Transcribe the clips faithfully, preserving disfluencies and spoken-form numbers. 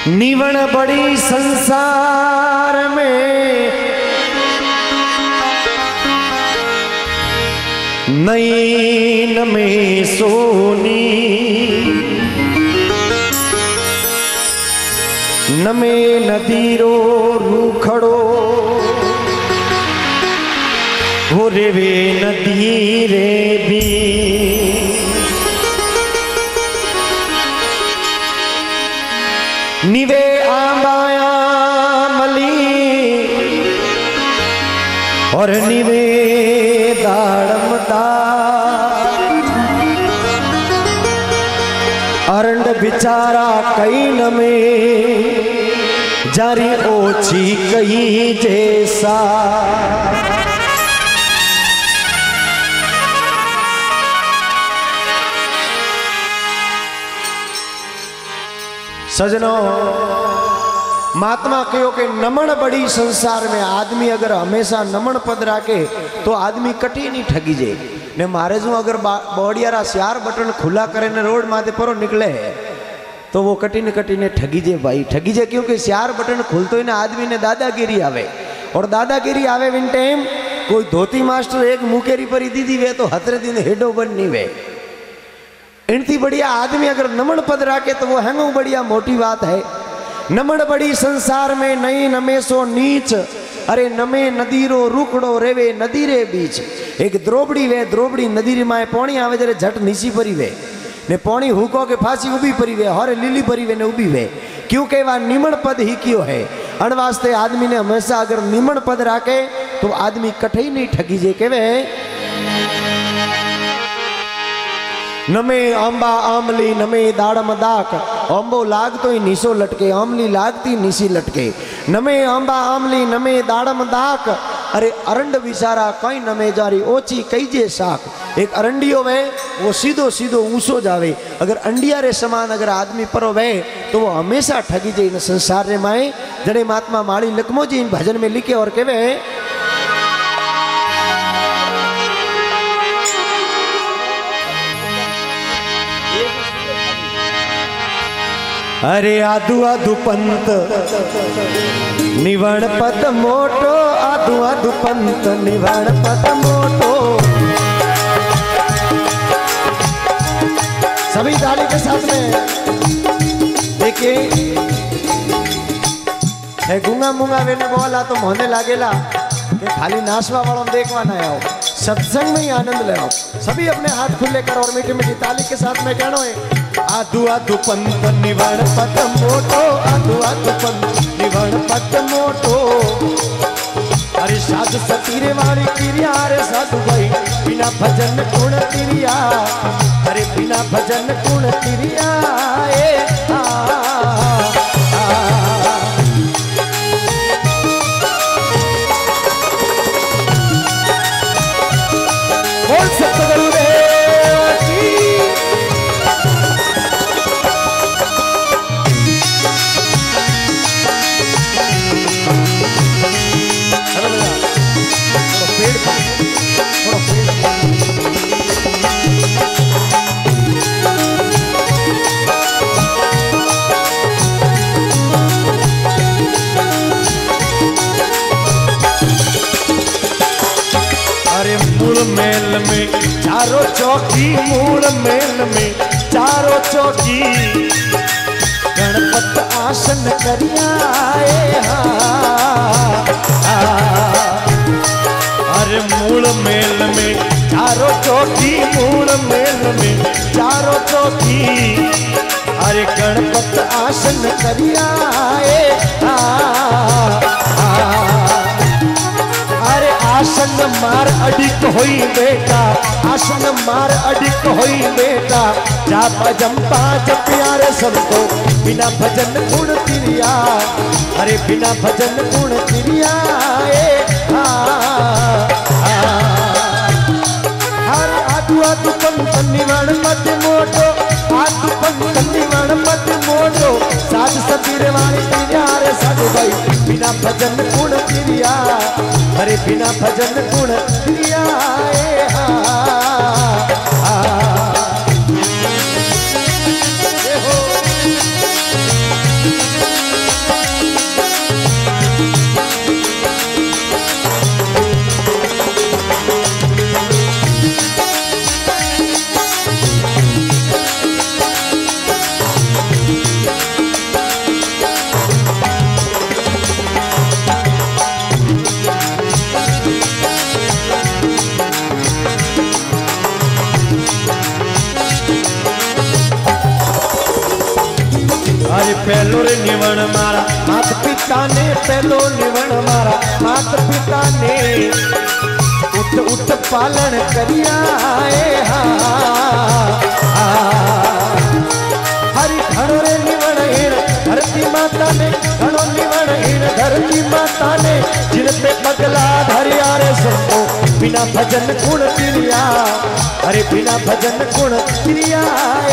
निवण बड़ी संसार में नैन में सोनी नमे नदीरो रूखड़ो हो रे वे नदी रे भी निवे आंबाया मली और निवे दाड़मदा अरंड बिचारा कई नमे जारी ओछी कहीं जैसा सजनों महात्मा कहो कि नमण बड़ी संसार में आदमी अगर हमेशा नमण पद राखे तो आदमी कटी नहीं ठगी जे ने मारे जो अगर बोडियारा चार बटन खुला करे ने रोड माथे परो निकले तो वो कटी ने कटी ने ठगी जे भाई ठगी जे क्योंकि चार बटन खुलतो ही ना आदमी ने दादागिरी आवे और दादागिरी आवे विन टाइम कोई धोती मास्टर एक मुकेरी परी दीदी वे तो हतरे दिन हेडो बन नहीं वे इनती बढ़िया आदमी अगर नमन पद राखे तो वो हैंगो बढ़िया मोटी बात है। नमन बड़ी संसार में नई नमेसो नीच अरे नमे नदीरो रुकड़ो रेवे नदी रे बीच एक द्रोबड़ी वे द्रोबड़ी नदी रे माए पोणी आवे जरे झट नीची परी वे ने पोणी हुको के फांसी उभी परी वे हरे लीली परी वे ने उभी वे क्योंकि वह निमन पद ही क्यों है अण वास्ते आदमी ने हमेशा अगर निमन पद राखे तो आदमी कठई नहीं ठगी जे के वे नमे आंबा आमली नमे दाड़म दाक आंबो लागतो ही नीसो लटके आमली लागती नीसी लटके नमे आंबा आमली नमे दाड़म दाक अरे अरंड विचारा कई नमे जारी ओची कई जे साक एक अरंडियो वे वो सीधो सीधो ऊंसो जावे अगर अंडिया रे समान अगर आदमी परो वे तो वो हमेशा ठगी जे इन संसार रे माए जड़े महात्मा माली लखमो जी इन भजन में लिखे और केवे अरे आदु आदु पंत निवण पद मोटो आदु आदु पंत निवण पद मोटो सभी ताली के साथ में देखिए है गुंगा मुंगा वेने बोला तो मोहने लागेला कि खाली नाचवा वालों देखवा ना आओ सत्संग में ही आनंद ले आओ सभी अपने हाथ खुले कर और मीठी मीठी ताली के साथ में कहना है आदु आदु पंत निवण पद मोटो आदु आदु पंत निवण पद मोटो अरे साधु सतीरे वाली क्रिया अरे साधु भाई बिना भजन गुण क्रिया अरे बिना भजन गुण क्रिया ए आ, आ, बोल सतगुरु देव की मेल में चारों चौकी मूल मेल में चारों चौकी गणपत आसन करिया अरे मूल मेल में चारों चौकी मूल मेल में चारों चौकी अरे गणपत आसन करिया आसन मार अडिक होई बेटा आसन मार अडिक होई बेटा जाप जंपा जपियारे संतो बिना भजन गुण क्रिया अरे बिना भजन गुण क्रिया ए आ हर आदु आदु पंत निवण पद मोटो आदु पंत निवण पद मोटो साध सतीरे वाली क्रिया रे साधु भाई बिना भजन गुण क्रिया अरे बिना भजन गुण क्रिया ए आ, आ, आ, निवण मारा मात पिता ने पहलो निवण मारा मात पिता ने उठ उठ पालन करिया हरि घणो रे निवण इन धरती माता ने घणो निवण इन धरती माता ने जिन पे पगला धरिया रे संतो बिना भजन गुण क्रिया अरे बिना भजन गुण क्रिया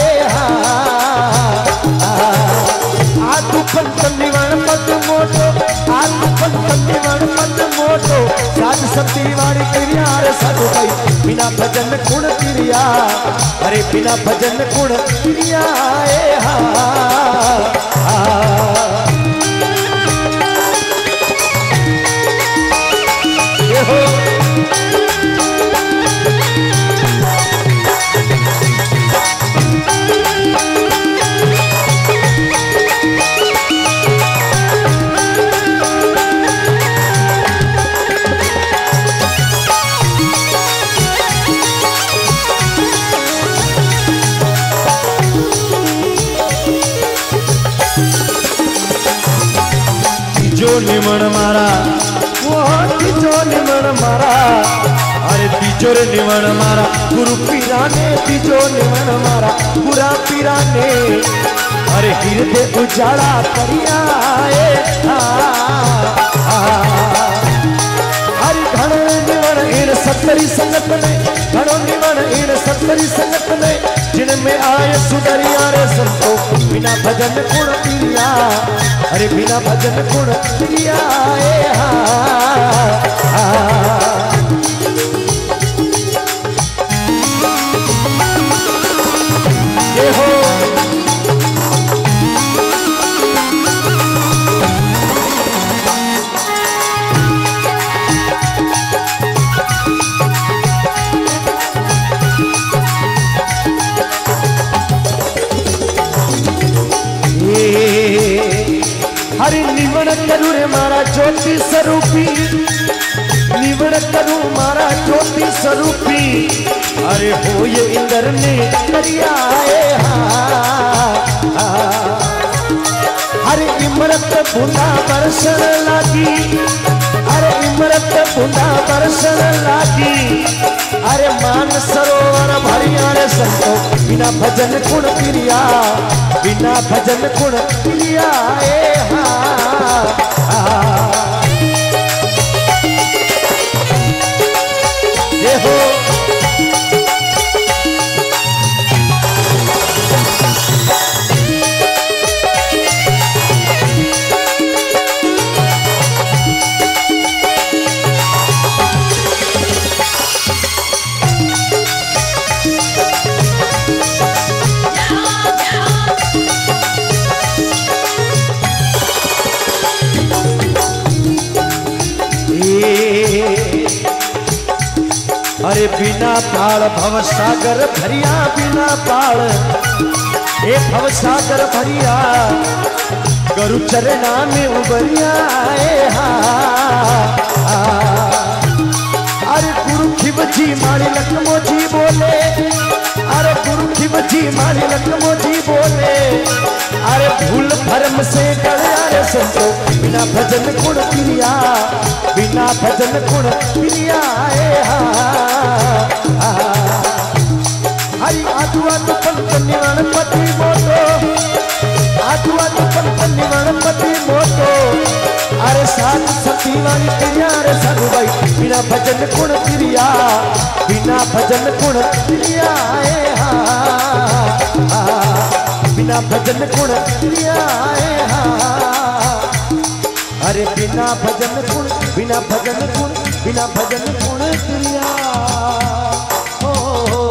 आदु पंत निवण पद मोटो आदु पंत निवण पद मोटो साध सती वाली क्रिया रे साधु भाई बिना भजन गुण क्रिया अरे बिना भजन गुण क्रिया ये हो निमण मारा वो तीजो निमण मारा अरे तीजो रे निमण मारा गुरु पीरा ने तीजो निमण मारा पूरा पीरा ने अरे हृदय उजाड़ा करिया हरि घणो निमण इन सत्तरी संगत ने घणो निमण इन सत्तरी संगत ने जिनमें आए सुधरिया रे संतो बिना भजन गुण क्रिया अरे बिना भजन गुण क्रिया ये हो हरि निवण करू रे मारा ज्योति स्वरूपी निवण करू मारा ज्योति स्वरूपी अरे हो ये इंद्र ने करिया अरे इमरत बुंदा बरसन लागी अरे इमरत बुंदा बरसन लागी अरे मान सरोवर भरिया रे संतो बिना भजन गुण क्रिया बिना भजन गुण क्रिया ये हो अरे बिना पाल भव सागर भरिया बिना पाल ए भव सागर भरिया गुरु चरणा में उबरिया अरे गुरु खिब जी मारी लखमो जी बोले अरे गुरु खिब जी मारी लखमो जी बोले अरे भूल भरम से गया रे संतो बिना भजन गुण क्रिया बिना भजन गुण क्रिया हरि आदु आदु पंत निवण पति मोटो आदु आदु पंत निवण पति मोटो अरे साध सती वाली क्रिया रे साधु भाई बिना भजन गुण क्रिया बिना भजन गुण क्रिया बिना भजन गुण क्रिया अरे बिना भजन गुण बिना भजन गुण बिना भजन गुण क्रिया हो